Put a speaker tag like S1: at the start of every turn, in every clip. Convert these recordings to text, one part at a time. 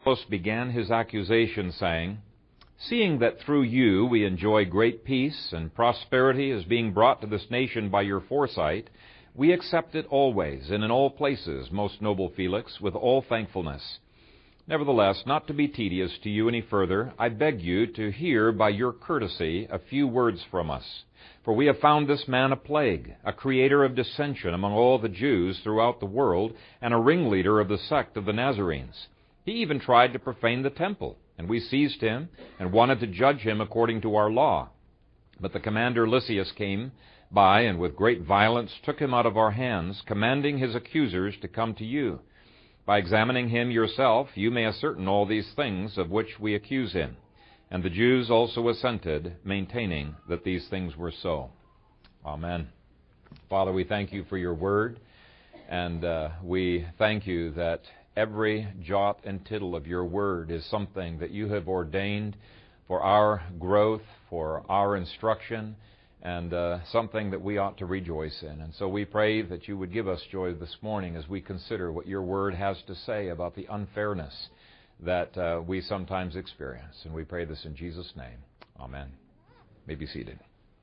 S1: Apollos began his accusation, saying, "Seeing that through you we enjoy great peace and prosperity is being brought to this nation by your foresight, we accept it always and in all places, most noble Felix, with all thankfulness. Nevertheless, not to be tedious to you any further, I beg you to hear by your courtesy a few words from us. For we have found this man a plague, a creator of dissension among all the Jews throughout the world, and a ringleader of the sect of the Nazarenes. He even tried to profane the temple, and we seized him and wanted to judge him according to our law. But the commander Lysias came by and with great violence took him out of our hands, commanding his accusers to come to you. By examining him yourself, you may ascertain all these things of which we accuse him." And the Jews also assented, maintaining that these things were so. Amen. Father, we thank you for your word, and we thank you that every jot and tittle of your word is something that you have ordained for our growth, for our instruction, and something that we ought to rejoice in. And so we pray that you would give us joy this morning as we consider what your word has to say about the unfairness that we sometimes experience. And we pray this in Jesus' name. Amen. You may be seated.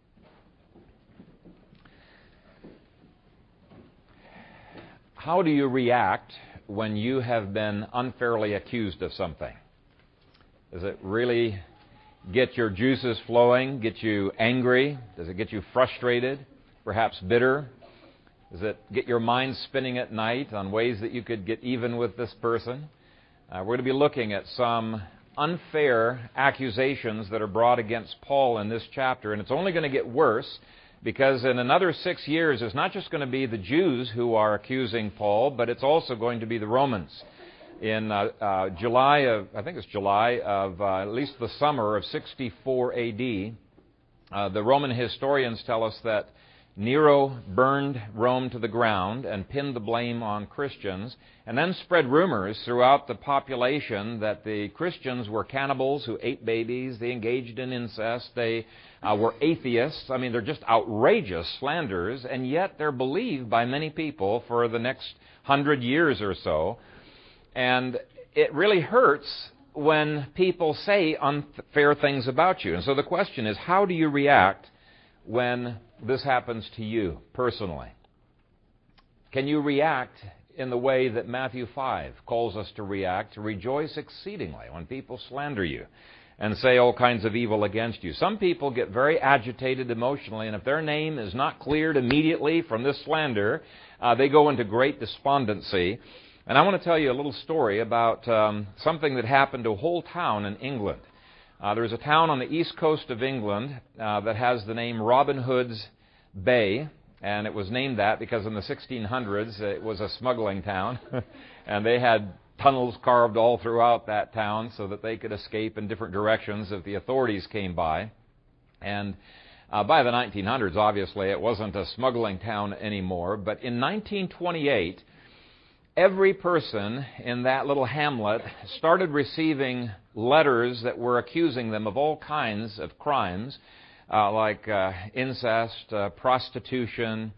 S1: How do you react when you have been unfairly accused of something? Does it really get your juices flowing, get you angry? Does it get you frustrated, perhaps bitter? Does it get your mind spinning at night on ways that you could get even with this person? We're going to be looking at some unfair accusations that are brought against Paul in this chapter, and it's only going to get worse because in another 6 years, it's not just going to be the Jews who are accusing Paul, but it's also going to be the Romans. In July of at least the summer of 64 A.D., the Roman historians tell us that Nero burned Rome to the ground and pinned the blame on Christians, and then spread rumors throughout the population that the Christians were cannibals who ate babies, they engaged in incest, they were atheists. I mean, they're just outrageous slanders, and yet they're believed by many people for the next 100 years or so. And it really hurts when people say unfair things about you. And so the question is, how do you react when this happens to you personally? Can you react in the way that Matthew 5 calls us to react, to rejoice exceedingly when people slander you and say all kinds of evil against you? Some people get very agitated emotionally, and if their name is not cleared immediately from this slander, they go into great despondency. And I want to tell you a little story about something that happened to a whole town in England. There's a town on the east coast of England that has the name Robin Hood's Bay, and it was named that because in the 1600s it was a smuggling town, and they had tunnels carved all throughout that town so that they could escape in different directions if the authorities came by. And by the 1900s, obviously, it wasn't a smuggling town anymore, but in 1928, every person in that little hamlet started receiving letters that were accusing them of all kinds of crimes, like incest, prostitution,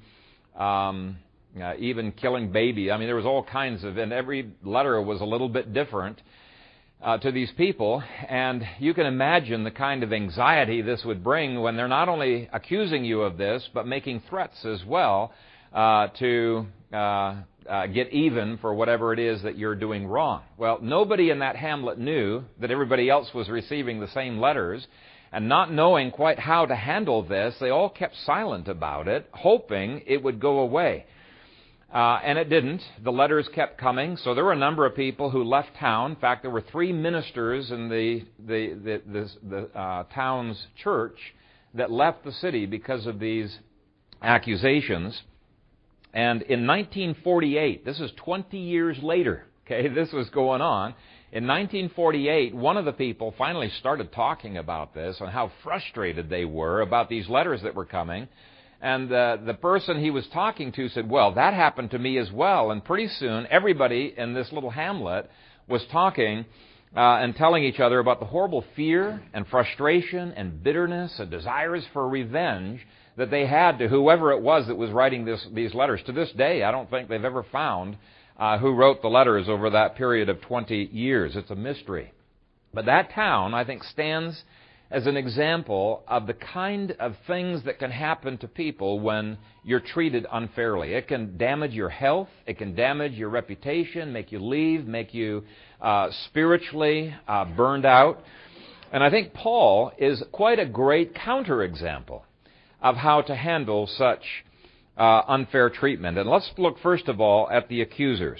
S1: even killing baby. I mean, there was all kinds of, and every letter was a little bit different to these people. And you can imagine the kind of anxiety this would bring when they're not only accusing you of this, but making threats as well to get even for whatever it is that you're doing wrong. Well, nobody in that hamlet knew that everybody else was receiving the same letters, and not knowing quite how to handle this, they all kept silent about it, hoping it would go away. And it didn't. The letters kept coming, so there were a number of people who left town. In fact, there were 3 ministers in the town's church that left the city because of these accusations. And in 1948, this is 20 years later, okay, this was going on. In 1948, one of the people finally started talking about this and how frustrated they were about these letters that were coming. And the person he was talking to said, well, that happened to me as well. And pretty soon, everybody in this little hamlet was talking and telling each other about the horrible fear and frustration and bitterness and desires for revenge that they had to whoever it was that was writing these letters. To this day, I don't think they've ever found who wrote the letters over that period of 20 years. It's a mystery. But that town, I think, stands as an example of the kind of things that can happen to people when you're treated unfairly. It can damage your health. It can damage your reputation, make you leave, make you spiritually burned out. And I think Paul is quite a great counterexample of how to handle such unfair treatment. And let's look first of all at the accusers.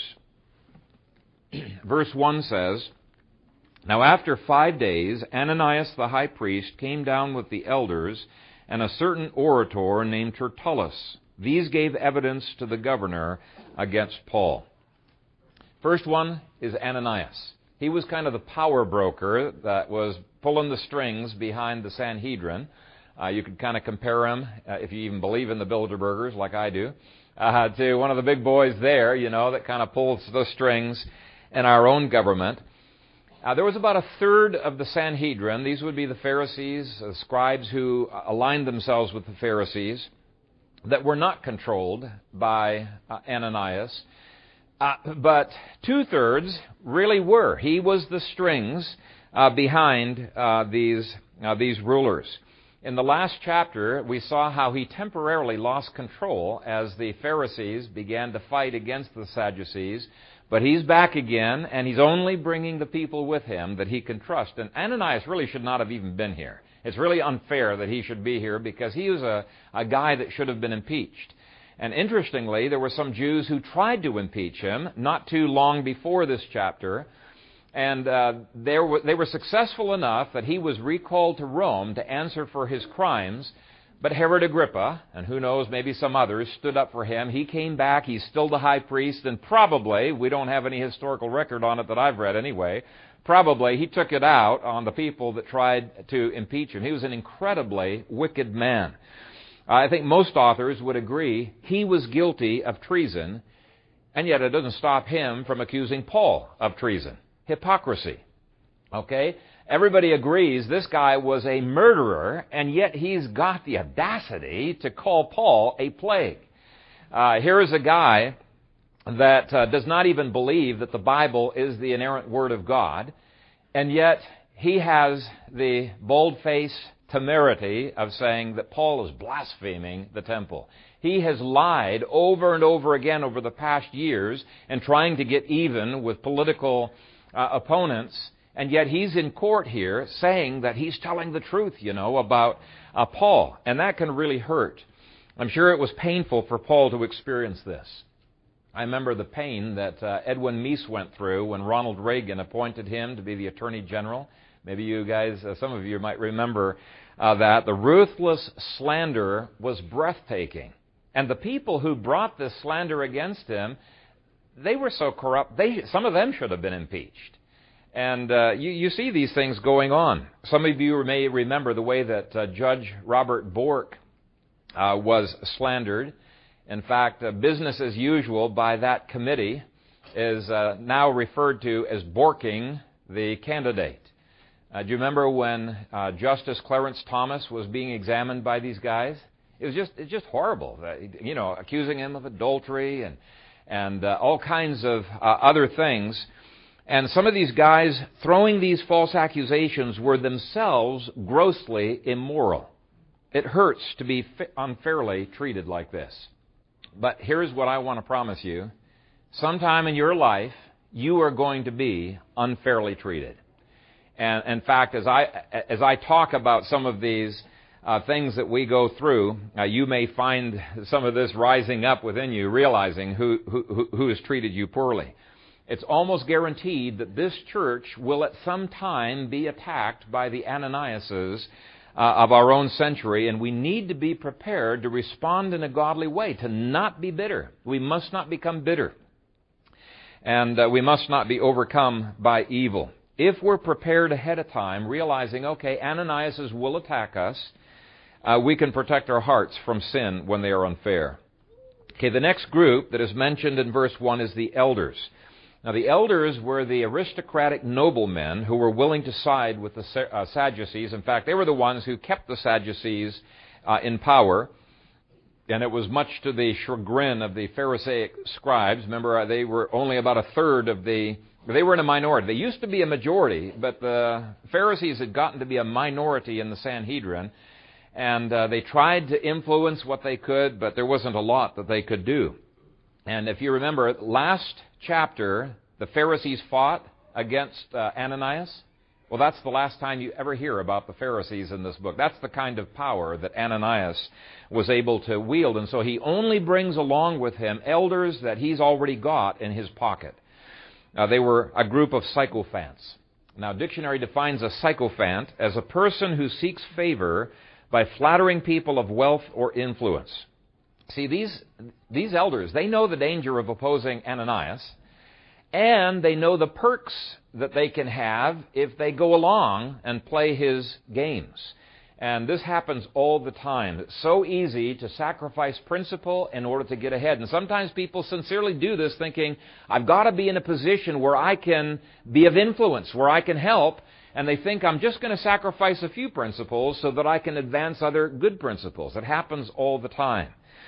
S1: Verse 1 says, "Now after 5 days, Ananias the high priest came down with the elders and a certain orator named Tertullus. These gave evidence to the governor against Paul." First one is Ananias. He was kind of the power broker that was pulling the strings behind the Sanhedrin. You could kind of compare him, if you even believe in the Bilderbergers like I do, to one of the big boys there, that kind of pulls the strings in our own government. There was about a third of the Sanhedrin. These would be the Pharisees, the scribes who aligned themselves with the Pharisees, that were not controlled by Ananias. But two-thirds really were. He was the strings behind these rulers. In the last chapter, we saw how he temporarily lost control as the Pharisees began to fight against the Sadducees. But he's back again, and he's only bringing the people with him that he can trust. And Ananias really should not have even been here. It's really unfair that he should be here because he was a guy that should have been impeached. And interestingly, there were some Jews who tried to impeach him not too long before this chapter. And they were successful enough that he was recalled to Rome to answer for his crimes. But Herod Agrippa, and who knows, maybe some others, stood up for him. He came back. He's still the high priest. And probably, we don't have any historical record on it that I've read anyway, probably he took it out on the people that tried to impeach him. He was an incredibly wicked man. I think most authors would agree he was guilty of treason, and yet it doesn't stop him from accusing Paul of treason. Hypocrisy. Okay? Everybody agrees this guy was a murderer, and yet he's got the audacity to call Paul a plague. Here is a guy that does not even believe that the Bible is the inerrant Word of God, and yet he has the bold-faced temerity of saying that Paul is blaspheming the temple. He has lied over and over again over the past years and trying to get even with political opponents, and yet he's in court here saying that he's telling the truth, about Paul. And that can really hurt. I'm sure it was painful for Paul to experience this. I remember the pain that Edwin Meese went through when Ronald Reagan appointed him to be the Attorney General. Maybe you guys, some of you might remember that. The ruthless slander was breathtaking. And the people who brought this slander against him, they were so corrupt, some of them should have been impeached. And you see these things going on. Some of you may remember the way that Judge Robert Bork was slandered. In fact, business as usual by that committee is now referred to as borking the candidate. Do you remember when Justice Clarence Thomas was being examined by these guys? It's just horrible. Accusing him of adultery and all kinds of other things. And some of these guys throwing these false accusations were themselves grossly immoral. It hurts to be unfairly treated like this. But here's what I want to promise you. Sometime in your life, you are going to be unfairly treated. And in fact, as I talk about some of these things that we go through, you may find some of this rising up within you, realizing who has treated you poorly. It's almost guaranteed that this church will at some time be attacked by the Ananiases of our own century, and we need to be prepared to respond in a godly way, to not be bitter. We must not become bitter. And we must not be overcome by evil. If we're prepared ahead of time, realizing, okay, Ananiases will attack us, we can protect our hearts from sin when they are unfair. Okay, the next group that is mentioned in verse 1 is the elders. Now, the elders were the aristocratic noblemen who were willing to side with the Sadducees. In fact, they were the ones who kept the Sadducees in power. And it was much to the chagrin of the Pharisaic scribes. Remember, they were only about a third of they were in a minority. They used to be a majority, but the Pharisees had gotten to be a minority in the Sanhedrin. And they tried to influence what they could, but there wasn't a lot that they could do. And if you remember, last chapter, the Pharisees fought against Ananias. Well, that's the last time you ever hear about the Pharisees in this book. That's the kind of power that Ananias was able to wield. And so he only brings along with him elders that he's already got in his pocket. They were a group of sycophants. Now, dictionary defines a sycophant as a person who seeks favor by flattering people of wealth or influence. See, these elders, they know the danger of opposing Ananias, and they know the perks that they can have if they go along and play his games. And this happens all the time. It's so easy to sacrifice principle in order to get ahead. And sometimes people sincerely do this thinking, I've got to be in a position where I can be of influence, where I can help. And they think, I'm just going to sacrifice a few principles so that I can advance other good principles. It happens all the time.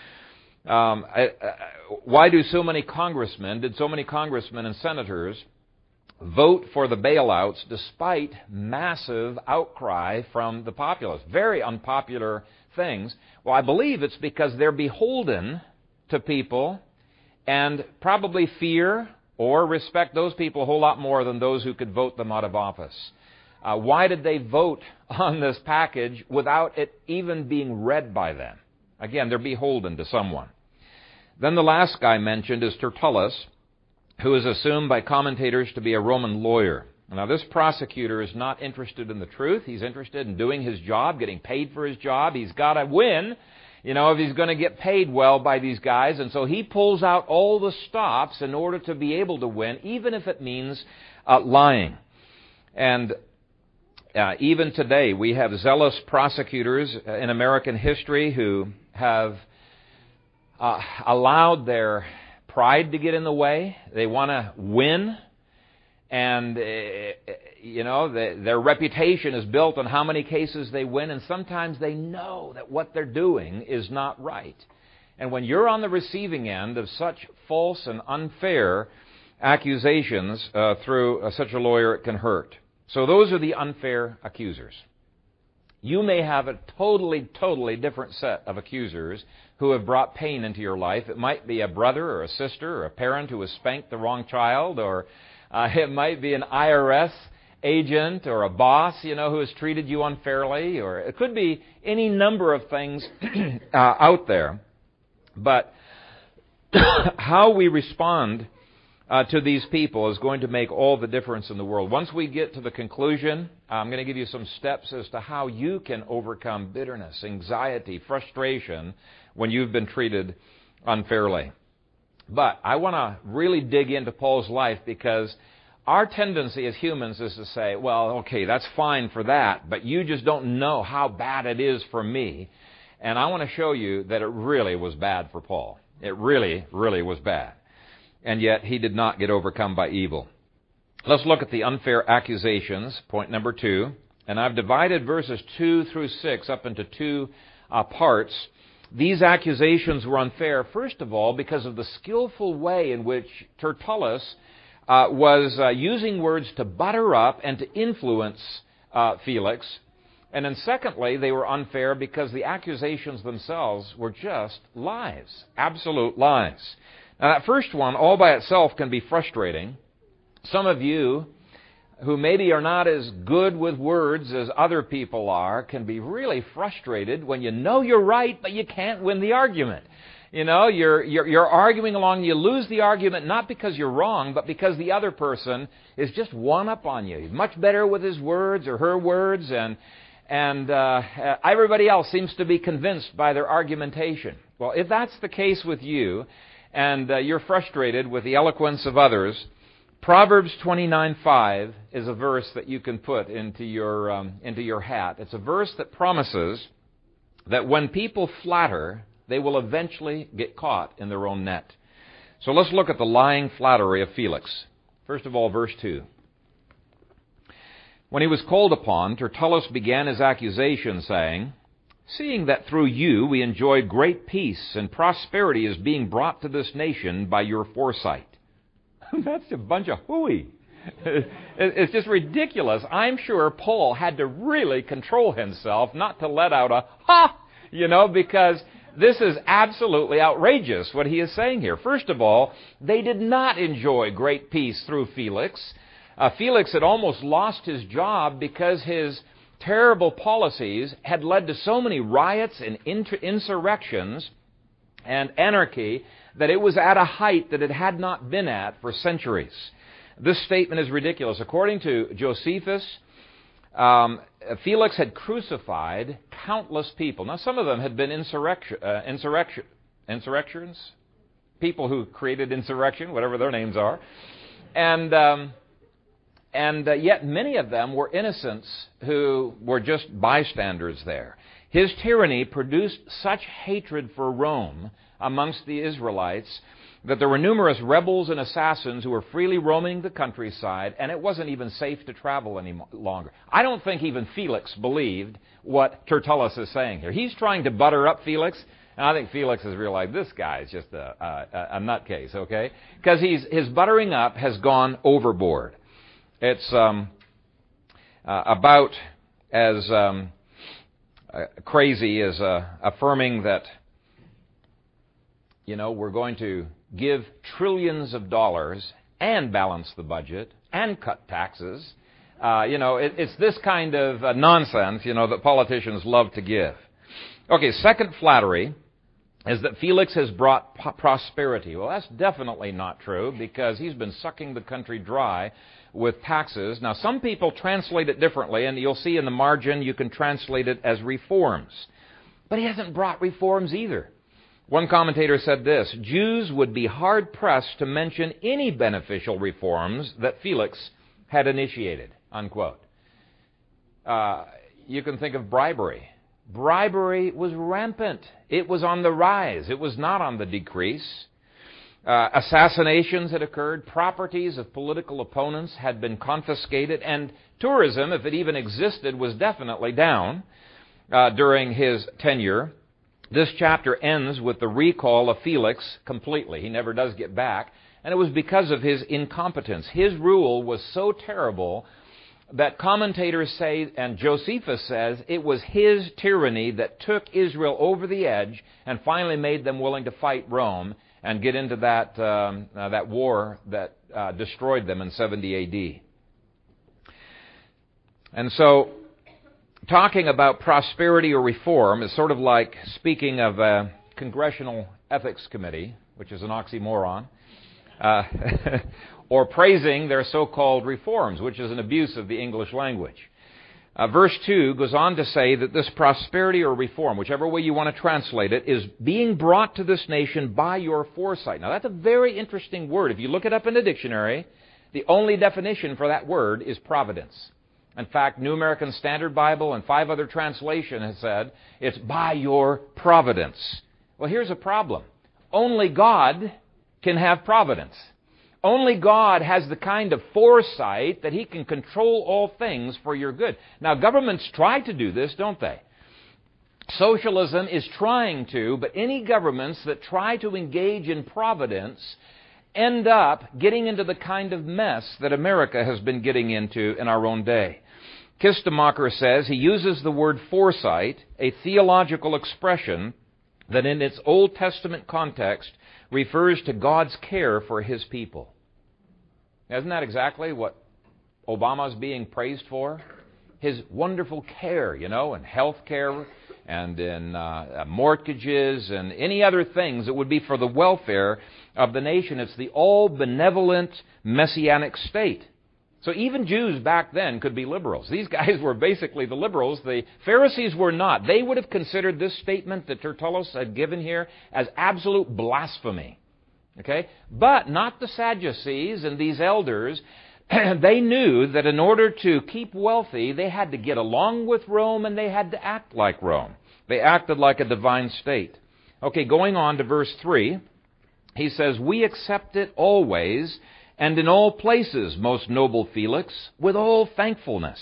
S1: Why did so many congressmen and senators vote for the bailouts despite massive outcry from the populace? Very unpopular things. Well, I believe it's because they're beholden to people and probably fear or respect those people a whole lot more than those who could vote them out of office. Why did they vote on this package without it even being read by them? Again, they're beholden to someone. Then the last guy mentioned is Tertullus, who is assumed by commentators to be a Roman lawyer. Now, this prosecutor is not interested in the truth. He's interested in doing his job, getting paid for his job. He's got to win, if he's going to get paid well by these guys. And so he pulls out all the stops in order to be able to win, even if it means lying. And even today, we have zealous prosecutors in American history who have allowed their pride to get in the way. They want to win, and their reputation is built on how many cases they win, and sometimes they know that what they're doing is not right. And when you're on the receiving end of such false and unfair accusations through such a lawyer, it can hurt. So those are the unfair accusers. You may have a totally different set of accusers who have brought pain into your life. It might be a brother or a sister or a parent who has spanked the wrong child, or it might be an IRS agent or a boss, who has treated you unfairly, or it could be any number of things out there. But how we respond to these people is going to make all the difference in the world. Once we get to the conclusion, I'm going to give you some steps as to how you can overcome bitterness, anxiety, frustration when you've been treated unfairly. But I want to really dig into Paul's life, because our tendency as humans is to say, well, okay, that's fine for that, but you just don't know how bad it is for me. And I want to show you that it really was bad for Paul. It really, really was bad. And yet he did not get overcome by evil. Let's look at the unfair accusations, point number 2. And I've divided verses 2 through 6 up into two parts. These accusations were unfair, first of all, because of the skillful way in which Tertullus was using words to butter up and to influence Felix. And then secondly, they were unfair because the accusations themselves were just lies, absolute lies. Now, that first one, all by itself, can be frustrating. Some of you who maybe are not as good with words as other people are can be really frustrated when you know you're right, but you can't win the argument. You're arguing along, you lose the argument not because you're wrong, but because the other person is just one up on you. He's much better with his words or her words, and everybody else seems to be convinced by their argumentation. Well, if that's the case with you, and you're frustrated with the eloquence of others, Proverbs 29:5 is a verse that you can put into your hat. It's a verse that promises that when people flatter, they will eventually get caught in their own net. So let's look at the lying flattery of Felix. First of all, verse 2. When he was called upon, Tertullus began his accusation, saying, seeing that through you we enjoy great peace and prosperity is being brought to this nation by your foresight. That's a bunch of hooey. It's just ridiculous. I'm sure Paul had to really control himself not to let out a ha, because this is absolutely outrageous what he is saying here. First of all, they did not enjoy great peace through Felix. Felix had almost lost his job because his terrible policies had led to so many riots and insurrections and anarchy that it was at a height that it had not been at for centuries. This statement is ridiculous. According to Josephus, Felix had crucified countless people. Now, some of them had been insurrections, people who created insurrection, whatever their names are, and yet many of them were innocents who were just bystanders there. His tyranny produced such hatred for Rome amongst the Israelites that there were numerous rebels and assassins who were freely roaming the countryside, and it wasn't even safe to travel any longer. I don't think even Felix believed what Tertullus is saying here. He's trying to butter up Felix, and I think Felix has realized this guy is just a nutcase, okay? Because his buttering up has gone overboard. It's about as crazy as affirming that, we're going to give trillions of dollars and balance the budget and cut taxes. It's this kind of nonsense, that politicians love to give. Okay, second flattery is that Felix has brought prosperity. Well, that's definitely not true because he's been sucking the country dry with taxes. Now, some people translate it differently, and you'll see in the margin you can translate it as reforms. But he hasn't brought reforms either. One commentator said this: Jews would be hard-pressed to mention any beneficial reforms that Felix had initiated, unquote. You can think of bribery. Bribery was rampant. It was on the rise. It was not on the decrease. Assassinations had occurred. Properties of political opponents had been confiscated. And tourism, if it even existed, was definitely down during his tenure. This chapter ends with the recall of Felix completely. He never does get back. And it was because of his incompetence. His rule was so terrible that commentators say, and Josephus says, it was his tyranny that took Israel over the edge and finally made them willing to fight Rome and get into that war that destroyed them in 70 A.D. And so, talking about prosperity or reform is sort of like speaking of a Congressional Ethics Committee, which is an oxymoron, or praising their so-called reforms, which is an abuse of the English language. Verse 2 goes on to say that this prosperity or reform, whichever way you want to translate it, is being brought to this nation by your foresight. Now, that's a very interesting word. If you look it up in the dictionary, the only definition for that word is providence. In fact, New American Standard Bible and 5 other translations have said it's by your providence. Well, here's a problem. Only God can have providence. Only God has the kind of foresight that He can control all things for your good. Now, governments try to do this, don't they? Socialism is trying to, but any governments that try to engage in providence end up getting into the kind of mess that America has been getting into in our own day. Kistemacher says he uses the word foresight, a theological expression that in its Old Testament context refers to God's care for His people. Isn't that exactly what Obama's being praised for? His wonderful care, in health care and in mortgages and any other things that would be for the welfare of the nation. It's the all-benevolent messianic state. So even Jews back then could be liberals. These guys were basically the liberals. The Pharisees were not. They would have considered this statement that Tertullus had given here as absolute blasphemy. Okay? But not the Sadducees and these elders. They knew that in order to keep wealthy, they had to get along with Rome and they had to act like Rome. They acted like a divine state. Okay, going on to verse 3, he says, "We accept it always and in all places, most noble Felix, with all thankfulness,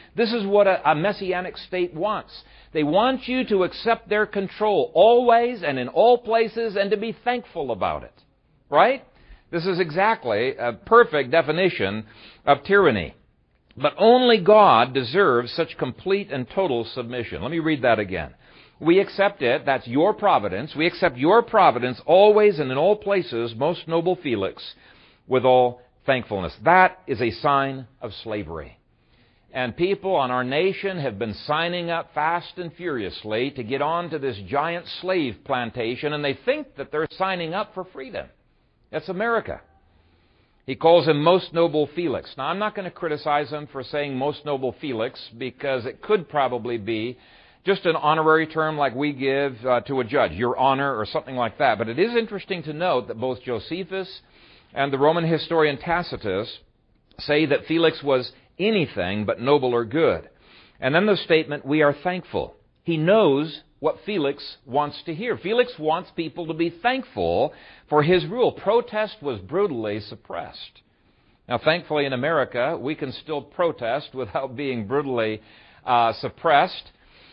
S1: This is what a messianic state wants. They want you to accept their control always and in all places and to be thankful about it. Right? This is exactly a perfect definition of tyranny. But only God deserves such complete and total submission. Let me read that again. We accept it, that's your providence. We accept your providence always and in all places, most noble Felix, with all thankfulness. That is a sign of slavery. And people on our nation have been signing up fast and furiously to get on to this giant slave plantation, and they think that they're signing up for freedom. That's America. He calls him Most Noble Felix. Now, I'm not going to criticize him for saying Most Noble Felix, because it could probably be just an honorary term like we give to a judge, Your Honor, or something like that. But it is interesting to note that both Josephus and the Roman historian Tacitus say that Felix was anything but noble or good. And then the statement, we are thankful. He knows what Felix wants to hear. Felix wants people to be thankful for his rule. Protest was brutally suppressed. Now, thankfully in America, we can still protest without being brutally suppressed.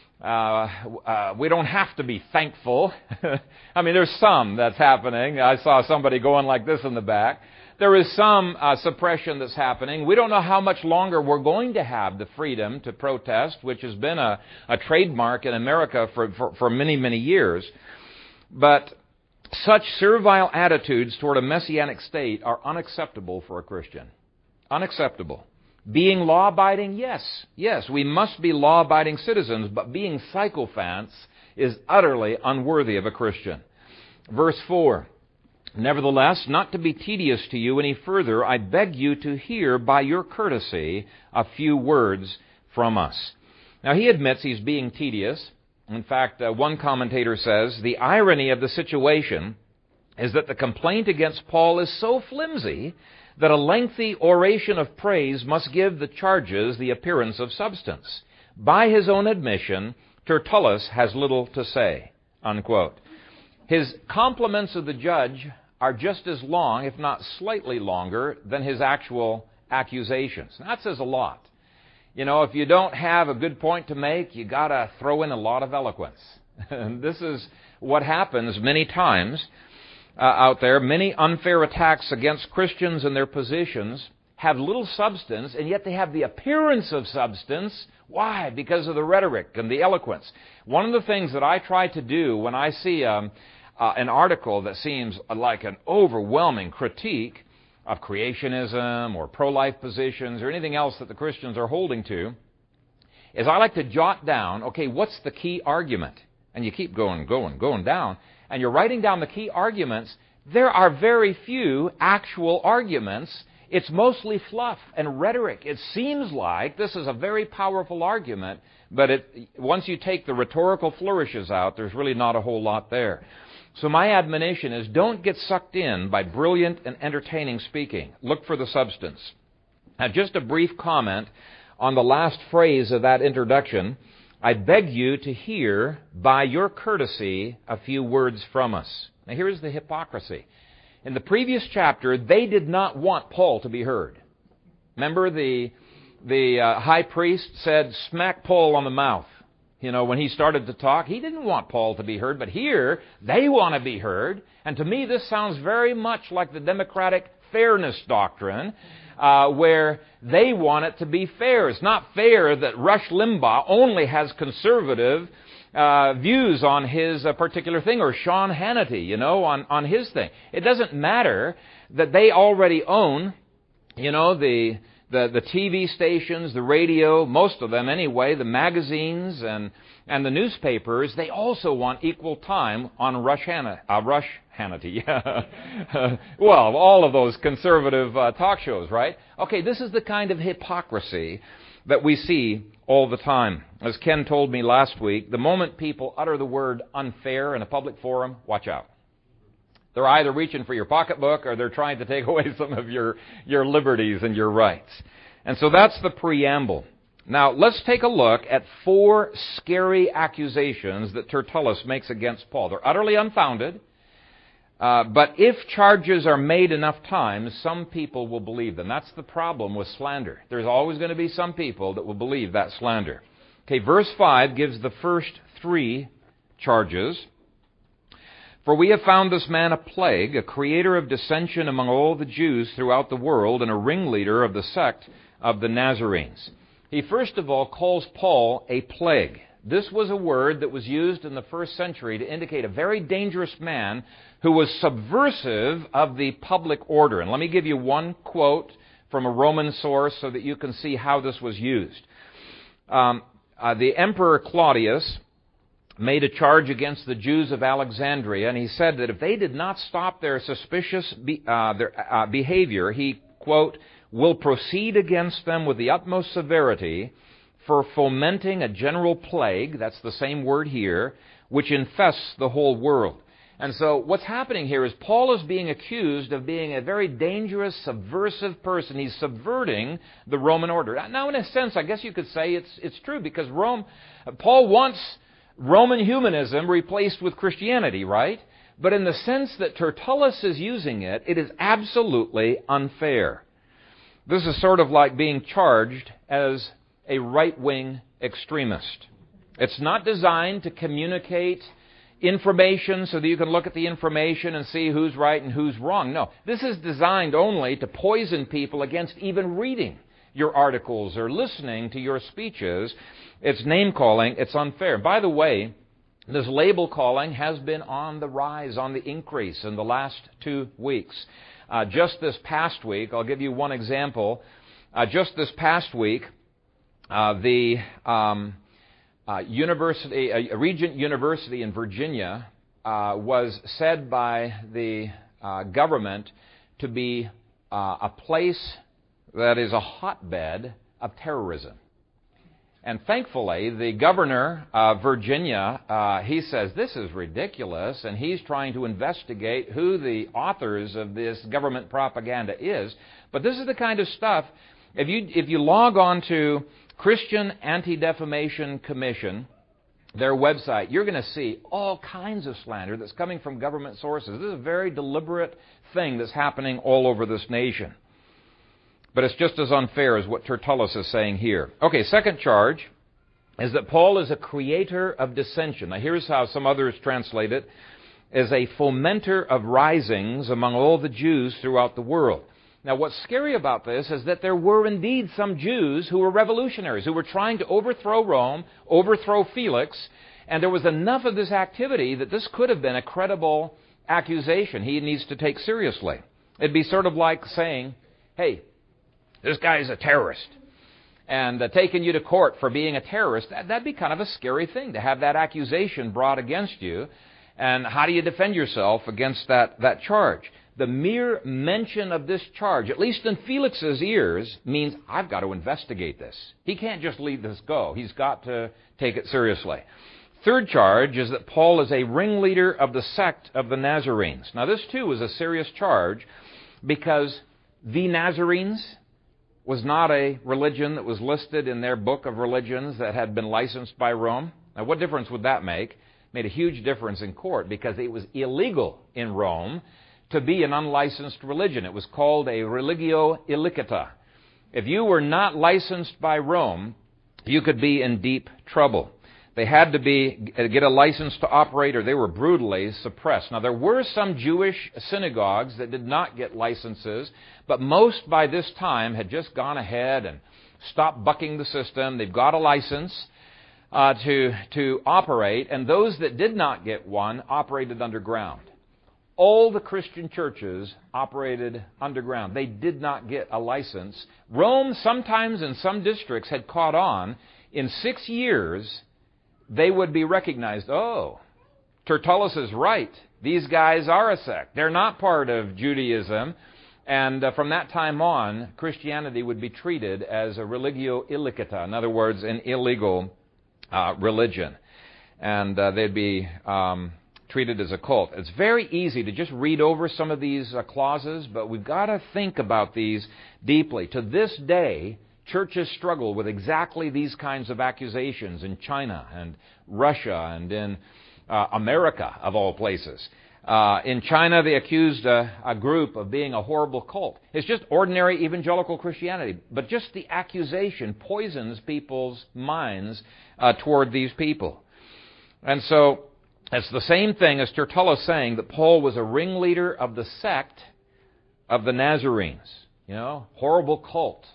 S1: We don't have to be thankful. I mean, there's some that's happening. I saw somebody going like this in the back. There is some suppression that's happening. We don't know how much longer we're going to have the freedom to protest, which has been a trademark in America for many, many years. But such servile attitudes toward a messianic state are unacceptable for a Christian. Unacceptable. Being law-abiding, yes, we must be law-abiding citizens, but being sycophants is utterly unworthy of a Christian. Verse 4, nevertheless, not to be tedious to you any further, I beg you to hear by your courtesy a few words from us. Now, he admits he's being tedious. In fact, one commentator says, the irony of the situation is that the complaint against Paul is so flimsy that a lengthy oration of praise must give the charges the appearance of substance. By his own admission, Tertullus has little to say, unquote. His compliments of the judge are just as long, if not slightly longer, than his actual accusations. And that says a lot. You know, if you don't have a good point to make, you got to throw in a lot of eloquence. And this is what happens many times out there. Many unfair attacks against Christians and their positions have little substance, and yet they have the appearance of substance. Why? Because of the rhetoric and the eloquence. One of the things that I try to do when I see an article that seems like an overwhelming critique of creationism or pro-life positions or anything else that the Christians are holding to, is I like to jot down, okay, what's the key argument? And you keep going down, and you're writing down the key arguments. There are very few actual arguments. It's mostly fluff and rhetoric. It seems like this is a very powerful argument, but once you take the rhetorical flourishes out, there's really not a whole lot there. So my admonition is, don't get sucked in by brilliant and entertaining speaking. Look for the substance. Now, just a brief comment on the last phrase of that introduction. I beg you to hear, by your courtesy, a few words from us. Now, here is the hypocrisy. In the previous chapter, they did not want Paul to be heard. Remember, the high priest said, smack Paul on the mouth. You know, when he started to talk, he didn't want Paul to be heard, but here, they want to be heard. And to me, this sounds very much like the democratic fairness doctrine, where they want it to be fair. It's not fair that Rush Limbaugh only has conservative views on his particular thing, or Sean Hannity, you know, on his thing. It doesn't matter that they already own, you know, the TV stations, the radio, most of them anyway, the magazines and the newspapers. They also want equal time on Rush Hannity. Well, all of those conservative talk shows, right? Okay, this is the kind of hypocrisy that we see all the time. As Ken told me last week, the moment people utter the word unfair in a public forum, watch out. They're either reaching for your pocketbook or they're trying to take away some of your liberties and your rights. And so that's the preamble. Now, let's take a look at 4 scary accusations that Tertullus makes against Paul. They're utterly unfounded. But if charges are made enough times, some people will believe them. That's the problem with slander. There's always going to be some people that will believe that slander. Okay, verse 5 gives the first 3 charges. For we have found this man a plague, a creator of dissension among all the Jews throughout the world, and a ringleader of the sect of the Nazarenes. He first of all calls Paul a plague. This was a word that was used in the first century to indicate a very dangerous man who was subversive of the public order. And let me give you one quote from a Roman source so that you can see how this was used. The Emperor Claudius made a charge against the Jews of Alexandria, and he said that if they did not stop their suspicious behavior, he, quote, will proceed against them with the utmost severity for fomenting a general plague, that's the same word here, which infests the whole world. And so what's happening here is Paul is being accused of being a very dangerous, subversive person. He's subverting the Roman order. Now, in a sense, I guess you could say it's true, because Paul wants Roman humanism replaced with Christianity, right? But in the sense that Tertullus is using it, it is absolutely unfair. This is sort of like being charged as a right-wing extremist. It's not designed to communicate information so that you can look at the information and see who's right and who's wrong. No, this is designed only to poison people against even reading your articles or listening to your speeches. It's name-calling. It's unfair. By the way, this label-calling has been on the rise, on the increase in the last 2 weeks. Just this past week, I'll give you one example. Just this past week, the Regent University in Virginia was said by the government to be a place that is a hotbed of terrorism. And thankfully, the governor of Virginia, he says this is ridiculous, and he's trying to investigate who the authors of this government propaganda is. But this is the kind of stuff, if you log on to Christian Anti-Defamation Commission, their website, you're going to see all kinds of slander that's coming from government sources. This is a very deliberate thing that's happening all over this nation. But it's just as unfair as what Tertullus is saying here. Okay, second charge is that Paul is a creator of dissension. Now here's how some others translate it, as a fomenter of risings among all the Jews throughout the world. Now what's scary about this is that there were indeed some Jews who were revolutionaries, who were trying to overthrow Rome, overthrow Felix, and there was enough of this activity that this could have been a credible accusation he needs to take seriously. It'd be sort of like saying, hey, this guy is a terrorist, and taking you to court for being a terrorist, that'd be kind of a scary thing to have that accusation brought against you. And how do you defend yourself against that charge? The mere mention of this charge, at least in Felix's ears, means I've got to investigate this. He can't just leave this go. He's got to take it seriously. Third charge is that Paul is a ringleader of the sect of the Nazarenes. Now this too is a serious charge, because the Nazarenes was not a religion that was listed in their book of religions that had been licensed by Rome. Now, what difference would that make? It made a huge difference in court, because it was illegal in Rome to be an unlicensed religion. It was called a religio illicita. If you were not licensed by Rome, you could be in deep trouble. They had to get a license to operate, or they were brutally suppressed. Now, there were some Jewish synagogues that did not get licenses, but most by this time had just gone ahead and stopped bucking the system. They've got a license to operate, and those that did not get one operated underground. All the Christian churches operated underground. They did not get a license. Rome, sometimes in some districts, had caught on. In 6 years, they would be recognized. Oh, Tertullus is right. These guys are a sect. They're not part of Judaism. And from that time on, Christianity would be treated as a religio illicita. In other words, an illegal religion. And they'd be treated as a cult. It's very easy to just read over some of these clauses, but we've got to think about these deeply. To this day, churches struggle with exactly these kinds of accusations in China and Russia and in America, of all places. In China, they accused a group of being a horrible cult. It's just ordinary evangelical Christianity. But just the accusation poisons people's minds toward these people. And so it's the same thing as Tertullus saying that Paul was a ringleader of the sect of the Nazarenes. Horrible cult.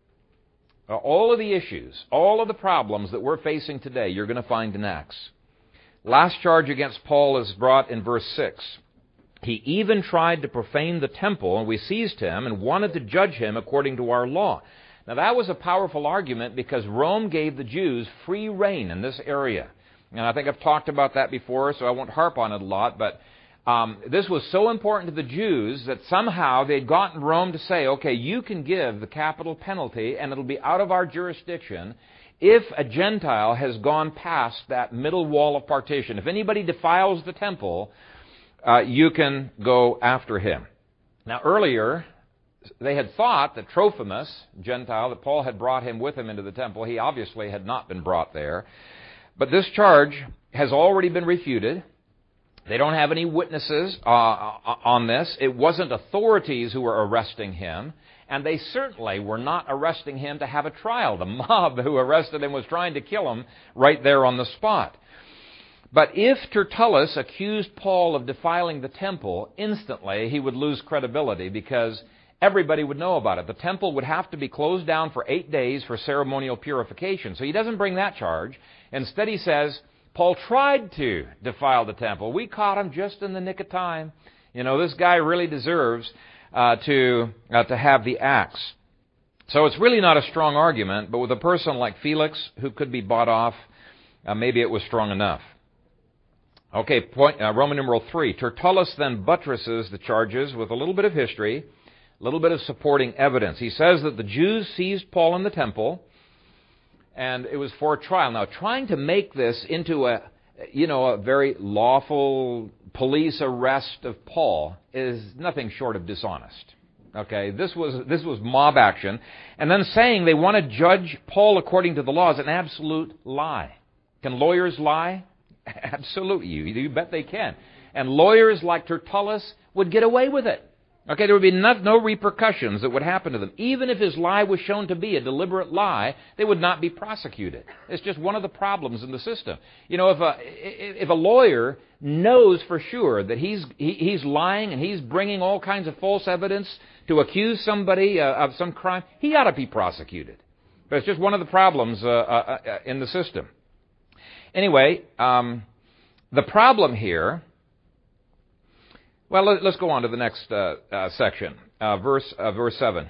S1: All of the issues, all of the problems that we're facing today, you're going to find in Acts. Last charge against Paul is brought in verse 6. He even tried to profane the temple, and we seized him and wanted to judge him according to our law. Now that was a powerful argument because Rome gave the Jews free reign in this area. And I think I've talked about that before, so I won't harp on it a lot, but this was so important to the Jews that somehow they'd gotten Rome to say, okay, you can give the capital penalty and it'll be out of our jurisdiction if a Gentile has gone past that middle wall of partition. If anybody defiles the temple, you can go after him. Now earlier, they had thought that Trophimus, Gentile, that Paul had brought him with him into the temple. He obviously had not been brought there. But this charge has already been refuted. They don't have any witnesses on this. It wasn't authorities who were arresting him, and they certainly were not arresting him to have a trial. The mob who arrested him was trying to kill him right there on the spot. But if Tertullus accused Paul of defiling the temple, instantly he would lose credibility because everybody would know about it. The temple would have to be closed down for 8 days for ceremonial purification. So he doesn't bring that charge. Instead he says, Paul tried to defile the temple. We caught him just in the nick of time. This guy really deserves to have the axe. So it's really not a strong argument, but with a person like Felix who could be bought off, maybe it was strong enough. Okay, Roman numeral 3. Tertullus then buttresses the charges with a little bit of history, a little bit of supporting evidence. He says that the Jews seized Paul in the temple, and it was for a trial. Now, trying to make this into a very lawful police arrest of Paul is nothing short of dishonest. Okay, this was mob action. And then saying they want to judge Paul according to the law is an absolute lie. Can lawyers lie? Absolutely. You bet they can. And lawyers like Tertullus would get away with it. Okay, there would be no repercussions that would happen to them. Even if his lie was shown to be a deliberate lie, they would not be prosecuted. It's just one of the problems in the system. If a lawyer knows for sure that he's lying and he's bringing all kinds of false evidence to accuse somebody of some crime, he ought to be prosecuted. But it's just one of the problems in the system. Anyway, the problem here. Well, let's go on to the next section, verse 7.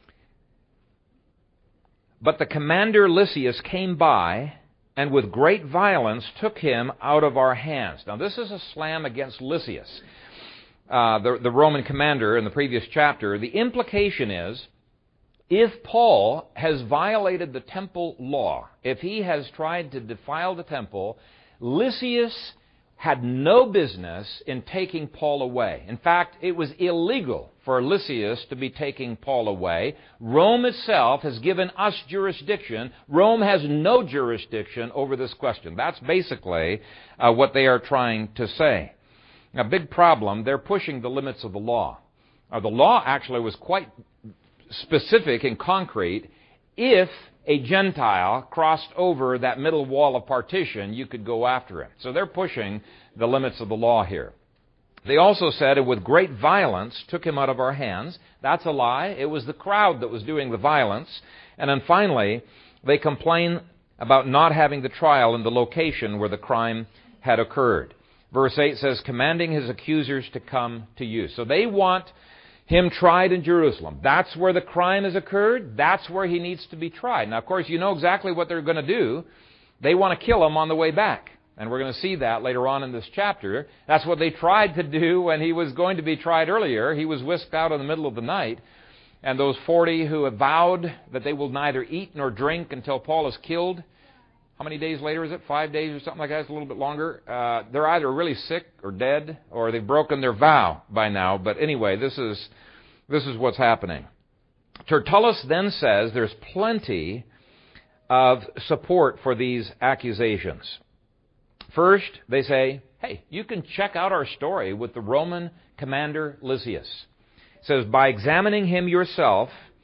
S1: But the commander Lysias came by, and with great violence took him out of our hands. Now, this is a slam against Lysias, the Roman commander in the previous chapter. The implication is, if Paul has violated the temple law, if he has tried to defile the temple, Lysias had no business in taking Paul away. In fact, it was illegal for Lysias to be taking Paul away. Rome itself has given us jurisdiction. Rome has no jurisdiction over this question. That's basically what they are trying to say. A big problem, they're pushing the limits of the law. The law actually was quite specific and concrete. If a Gentile crossed over that middle wall of partition, you could go after him. So they're pushing the limits of the law here. They also said, and with great violence took him out of our hands. That's a lie. It was the crowd that was doing the violence. And then finally, they complain about not having the trial in the location where the crime had occurred. Verse 8 says, commanding his accusers to come to you. So they want him tried in Jerusalem. That's where the crime has occurred. That's where he needs to be tried. Now, of course, you know exactly what they're going to do. They want to kill him on the way back. And we're going to see that later on in this chapter. That's what they tried to do when he was going to be tried earlier. He was whisked out in the middle of the night. And those 40 who have vowed that they will neither eat nor drink until Paul is killed. How many days later is it? 5 days or something like that? It's a little bit longer. They're either really sick or dead, or they've broken their vow by now. But anyway, this is what's happening. Tertullus then says there's plenty of support for these accusations. First, they say, Hey, you can check out our story with the Roman commander Lysias. It says, by examining him yourself,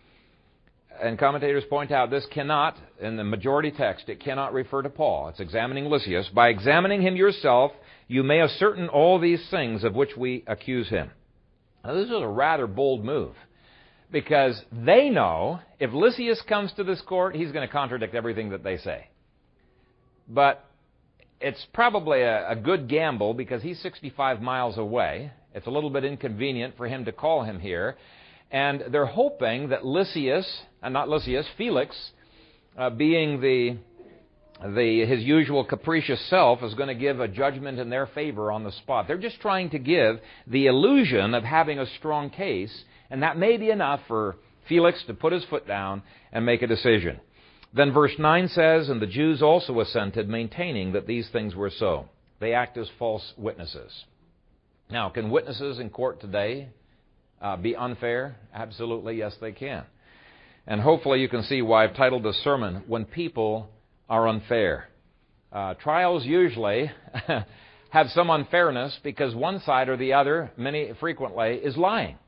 S1: and commentators point out this cannot, in the majority text, it cannot refer to Paul. It's examining Lysias. By examining him yourself, you may ascertain all these things of which we accuse him. Now, this is a rather bold move, because they know if Lysias comes to this court, he's going to contradict everything that they say. But it's probably a good gamble, because he's 65 miles away. It's a little bit inconvenient for him to call him here. And they're hoping that Felix, being his usual capricious self, is going to give a judgment in their favor on the spot. They're just trying to give the illusion of having a strong case, and that may be enough for Felix to put his foot down and make a decision. Then verse 9 says, and the Jews also assented, maintaining that these things were so. They act as false witnesses. Now, can witnesses in court today be unfair? Absolutely, yes, they can. And hopefully you can see why I've titled this sermon, When People Are Unfair. Trials usually have some unfairness because one side or the other, frequently, is lying.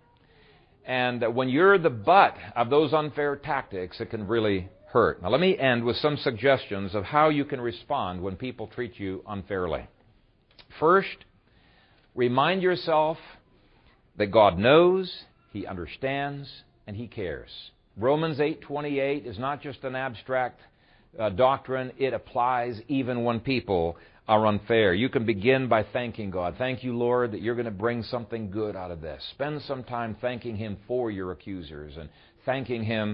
S1: And when you're the butt of those unfair tactics, it can really hurt. Now let me end with some suggestions of how you can respond when people treat you unfairly. First, remind yourself that God knows, He understands, and He cares. Romans 8:28 is not just an abstract doctrine. It applies even when people are unfair. You can begin by thanking God. Thank you, Lord, that you're going to bring something good out of this. Spend some time thanking Him for your accusers and thanking Him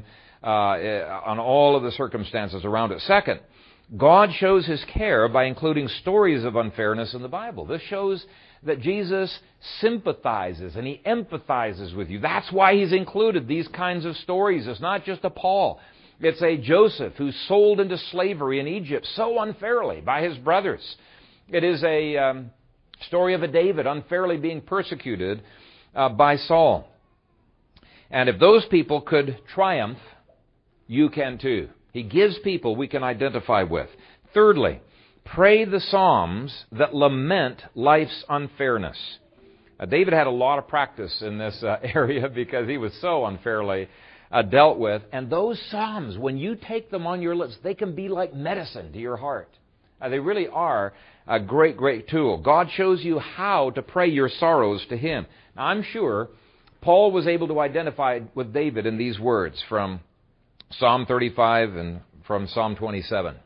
S1: on all of the circumstances around it. Second, God shows His care by including stories of unfairness in the Bible. This shows that Jesus sympathizes and He empathizes with you. That's why He's included these kinds of stories. It's not just a Paul. It's a Joseph who's sold into slavery in Egypt so unfairly by his brothers. It is a story of a David unfairly being persecuted by Saul. And if those people could triumph, you can too. He gives people we can identify with. Thirdly, pray the psalms that lament life's unfairness. David had a lot of practice in this area because he was so unfairly dealt with. And those psalms, when you take them on your lips, they can be like medicine to your heart. They really are a great, great tool. God shows you how to pray your sorrows to Him. Now, I'm sure Paul was able to identify with David in these words from Psalm 35 and from Psalm 27.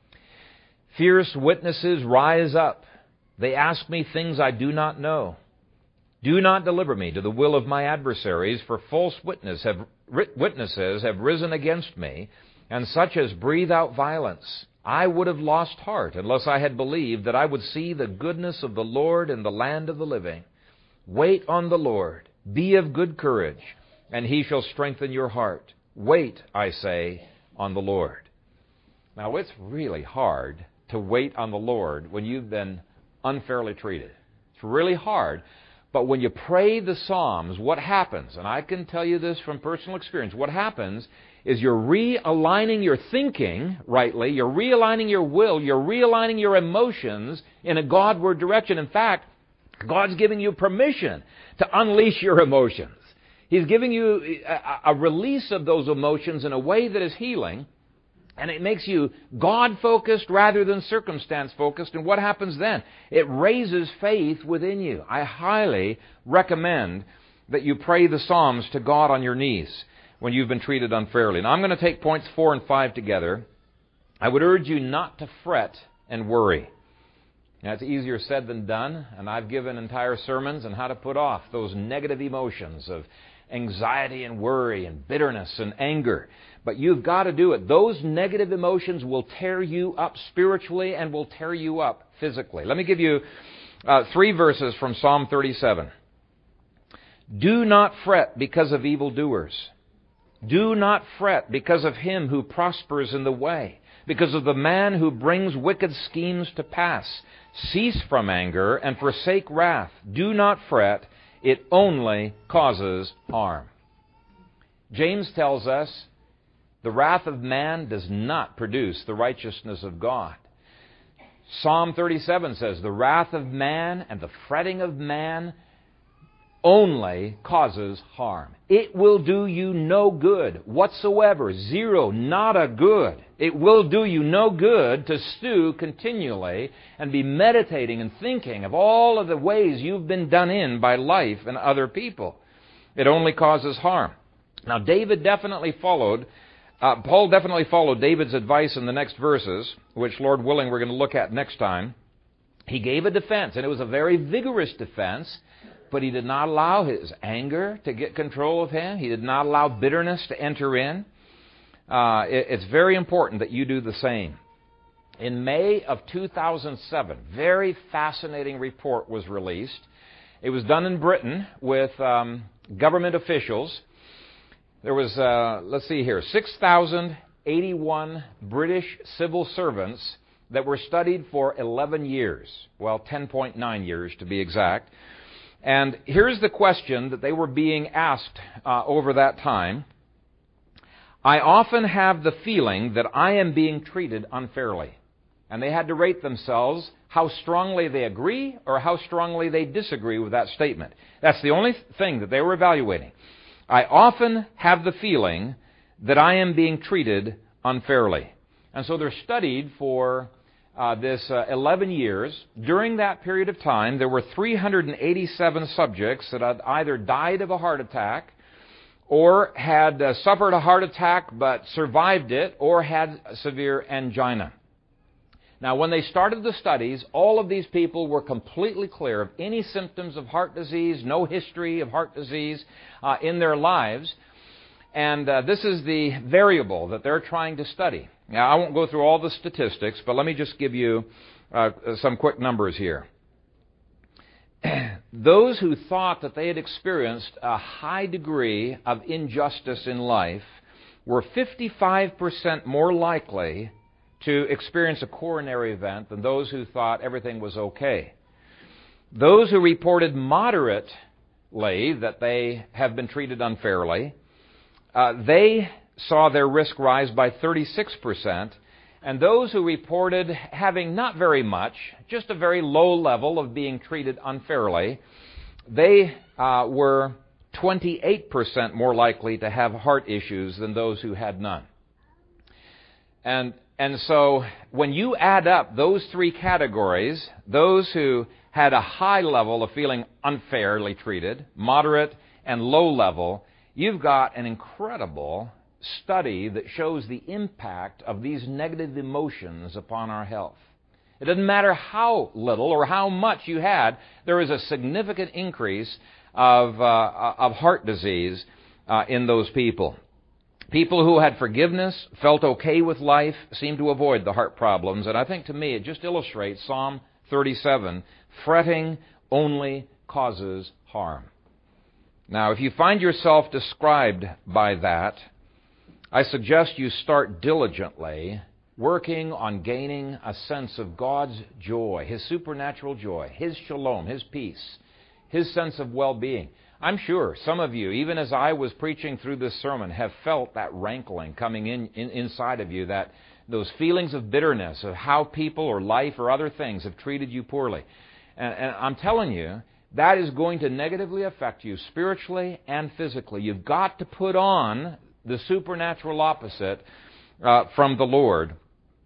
S1: Fierce witnesses rise up. They ask me things I do not know. Do not deliver me to the will of my adversaries, for false witnesses have risen against me, and such as breathe out violence. I would have lost heart unless I had believed that I would see the goodness of the Lord in the land of the living. Wait on the Lord. Be of good courage, and He shall strengthen your heart. Wait, I say, on the Lord. Now, it's really hard to wait on the Lord when you've been unfairly treated. It's really hard. But when you pray the Psalms, what happens, and I can tell you this from personal experience, what happens is you're realigning your thinking rightly, you're realigning your will, you're realigning your emotions in a Godward direction. In fact, God's giving you permission to unleash your emotions. He's giving you a release of those emotions in a way that is healing, and it makes you God-focused rather than circumstance-focused. And what happens then? It raises faith within you. I highly recommend that you pray the Psalms to God on your knees when you've been treated unfairly. Now, I'm going to take points 4 and 5 together. I would urge you not to fret and worry. Now, it's easier said than done, and I've given entire sermons on how to put off those negative emotions of anxiety and worry and bitterness and anger. But you've got to do it. Those negative emotions will tear you up spiritually and will tear you up physically. Let me give you 3 verses from Psalm 37. Do not fret because of evildoers. Do not fret because of him who prospers in the way, because of the man who brings wicked schemes to pass. Cease from anger and forsake wrath. Do not fret. It only causes harm. James tells us the wrath of man does not produce the righteousness of God. Psalm 37 says, the wrath of man and the fretting of man only causes harm. It will do you no good whatsoever. Zero, not a good. It will do you no good to stew continually and be meditating and thinking of all of the ways you've been done in by life and other people. It only causes harm. Now, Paul definitely followed David's advice in the next verses, which, Lord willing, we're going to look at next time. He gave a defense, and it was a very vigorous defense, but he did not allow his anger to get control of him. He did not allow bitterness to enter in. It's very important that you do the same. In May of 2007, very fascinating report was released. It was done in Britain with government officials. There was, 6,081 British civil servants that were studied for 11 years. Well, 10.9 years to be exact. And here's the question that they were being asked over that time. I often have the feeling that I am being treated unfairly. And they had to rate themselves how strongly they agree or how strongly they disagree with that statement. That's the only thing that they were evaluating. I often have the feeling that I am being treated unfairly. And so they're studied for this 11 years. During that period of time, there were 387 subjects that had either died of a heart attack or had suffered a heart attack but survived it or had severe angina. Now, when they started the studies, all of these people were completely clear of any symptoms of heart disease, no history of heart disease in their lives. And this is the variable that they're trying to study. Now, I won't go through all the statistics, but let me just give you some quick numbers here. Those who thought that they had experienced a high degree of injustice in life were 55% more likely to experience a coronary event than those who thought everything was okay. Those who reported moderately that they have been treated unfairly, they saw their risk rise by 36%, and those who reported having not very much, just a very low level of being treated unfairly, they were 28% more likely to have heart issues than those who had none. And so when you add up those three categories, those who had a high level of feeling unfairly treated, moderate and low level, you've got an incredible study that shows the impact of these negative emotions upon our health. It doesn't matter how little or how much you had, there is a significant increase of heart disease in those people. People who had forgiveness, felt okay with life, seemed to avoid the heart problems. And I think to me it just illustrates Psalm 37, fretting only causes harm. Now, if you find yourself described by that, I suggest you start diligently working on gaining a sense of God's joy, His supernatural joy, His shalom, His peace, His sense of well-being. I'm sure some of you, even as I was preaching through this sermon, have felt that rankling coming inside of you, that those feelings of bitterness of how people or life or other things have treated you poorly. And I'm telling you, that is going to negatively affect you spiritually and physically. You've got to put on the supernatural opposite from the Lord.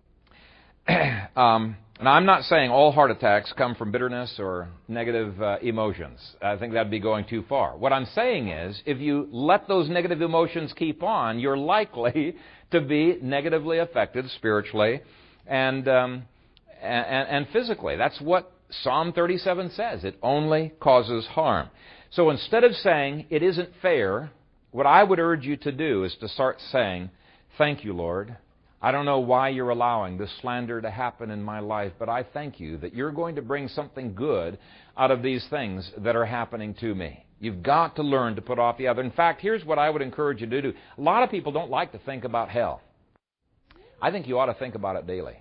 S1: And I'm not saying all heart attacks come from bitterness or negative emotions. I think that'd be going too far. What I'm saying is, if you let those negative emotions keep on, you're likely to be negatively affected spiritually and physically. That's what Psalm 37 says. It only causes harm. So instead of saying, it isn't fair, what I would urge you to do is to start saying, thank you, Lord. I don't know why you're allowing this slander to happen in my life, but I thank you that you're going to bring something good out of these things that are happening to me. You've got to learn to put off the other. In fact, here's what I would encourage you to do. A lot of people don't like to think about hell. I think you ought to think about it daily.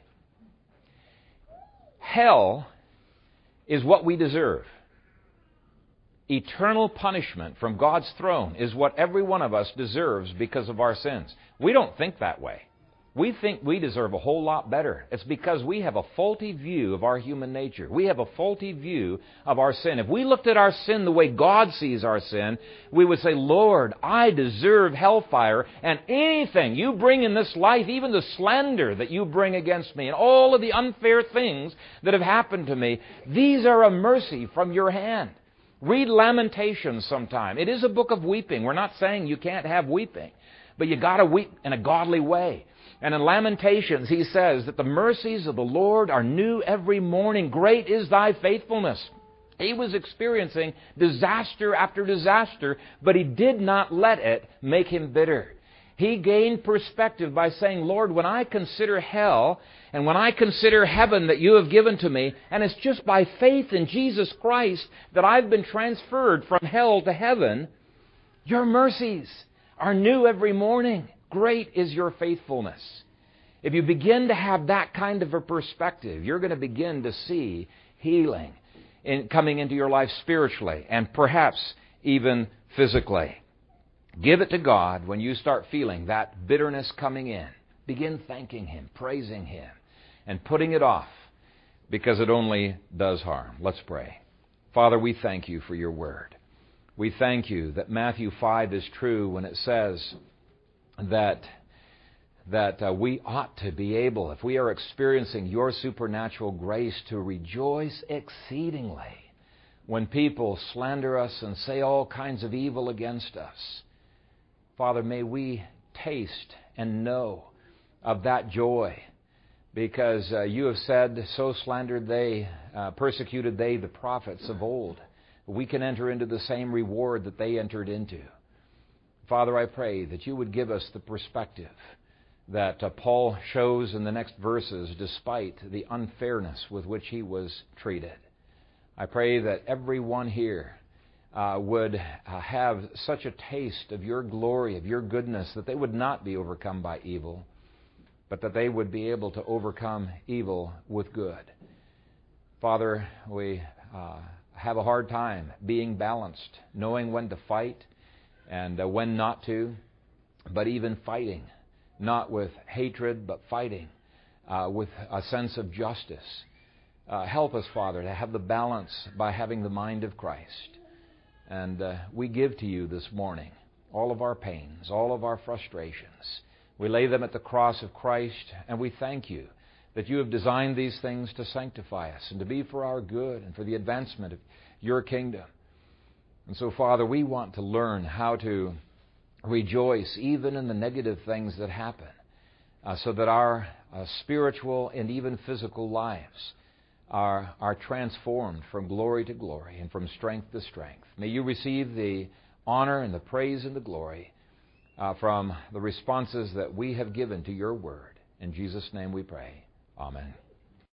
S1: Hell is what we deserve. Eternal punishment from God's throne is what every one of us deserves because of our sins. We don't think that way. We think we deserve a whole lot better. It's because we have a faulty view of our human nature. We have a faulty view of our sin. If we looked at our sin the way God sees our sin, we would say, Lord, I deserve hellfire, and anything you bring in this life, even the slander that you bring against me, and all of the unfair things that have happened to me, these are a mercy from your hand. Read Lamentations sometime. It is a book of weeping. We're not saying you can't have weeping, but you got to weep in a godly way. And in Lamentations, he says that the mercies of the Lord are new every morning. Great is thy faithfulness. He was experiencing disaster after disaster, but he did not let it make him bitter. He gained perspective by saying, Lord, when I consider hell and when I consider heaven that you have given to me, and it's just by faith in Jesus Christ that I've been transferred from hell to heaven, your mercies are new every morning. Great is your faithfulness. If you begin to have that kind of a perspective, you're going to begin to see healing coming into your life spiritually and perhaps even physically. Give it to God when you start feeling that bitterness coming in. Begin thanking Him, praising Him, and putting it off because it only does harm. Let's pray. Father, we thank you for your word. We thank you that Matthew 5 is true when it says that we ought to be able, if we are experiencing your supernatural grace, to rejoice exceedingly when people slander us and say all kinds of evil against us. Father, may we taste and know of that joy, because you have said, so slandered they, persecuted they the prophets of old. We can enter into the same reward that they entered into. Father, I pray that you would give us the perspective that Paul shows in the next verses, despite the unfairness with which he was treated. I pray that everyone here would have such a taste of your glory, of your goodness, that they would not be overcome by evil, but that they would be able to overcome evil with good. Father, we have a hard time being balanced, knowing when to fight and when not to, but even fighting, not with hatred, but fighting with a sense of justice. Help us, Father, to have the balance by having the mind of Christ. And we give to you this morning all of our pains, all of our frustrations. We lay them at the cross of Christ, and we thank you that you have designed these things to sanctify us and to be for our good and for the advancement of your kingdom. And so, Father, we want to learn how to rejoice even in the negative things that happen, so that our spiritual and even physical lives are transformed from glory to glory and from strength to strength. May you receive the honor and the praise and the glory from the responses that we have given to your word. In Jesus' name we pray. Amen.